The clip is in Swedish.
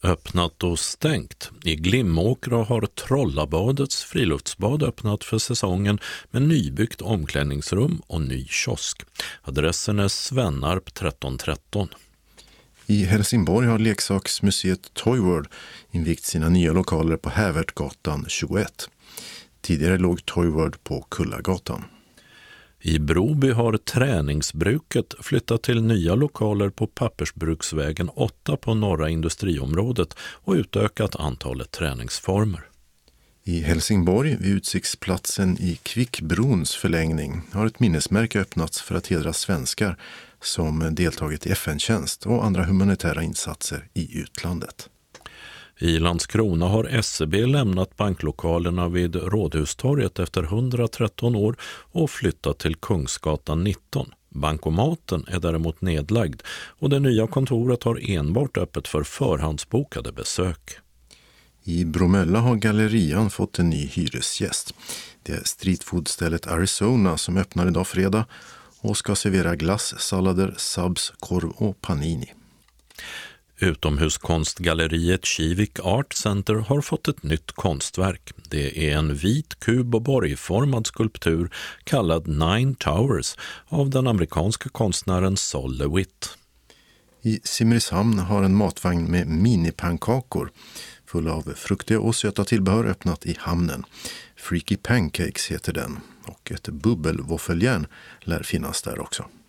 Öppnat och stängt. I Glimåkra har Trollabadets friluftsbad öppnat för säsongen med nybyggt omklädningsrum och ny kiosk. Adressen är Svennarp 1313. I Helsingborg har leksaksmuseet Toy World invigt sina nya lokaler på Hävertgatan 21. Tidigare låg Toy World på Kullagatan. I Broby har träningsbruket flyttat till nya lokaler på Pappersbruksvägen 8 på norra industriområdet och utökat antalet träningsformer. I Helsingborg, vid utsiktsplatsen i Kvickbrons förlängning, har ett minnesmärke öppnats för att hedra svenskar som deltagit i FN-tjänst och andra humanitära insatser i utlandet. I Landskrona har SEB lämnat banklokalerna vid Rådhustorget efter 113 år och flyttat till Kungsgatan 19. Bankomaten är däremot nedlagd och det nya kontoret har enbart öppet för förhandsbokade besök. I Bromölla har gallerian fått en ny hyresgäst. Det är streetfoodstället Arizona som öppnar idag fredag och ska servera glass, sallader, subs, korv och panini. Utomhuskonstgalleriet Kivik Art Center har fått ett nytt konstverk. Det är en vit kub- och borgformad skulptur kallad Nine Towers av den amerikanska konstnären Sol LeWitt. I Simrishamn har en matvagn med minipannkakor full av fruktiga och söta tillbehör öppnat i hamnen. Freaky Pancakes heter den och ett bubbelvåffeljärn lär finnas där också.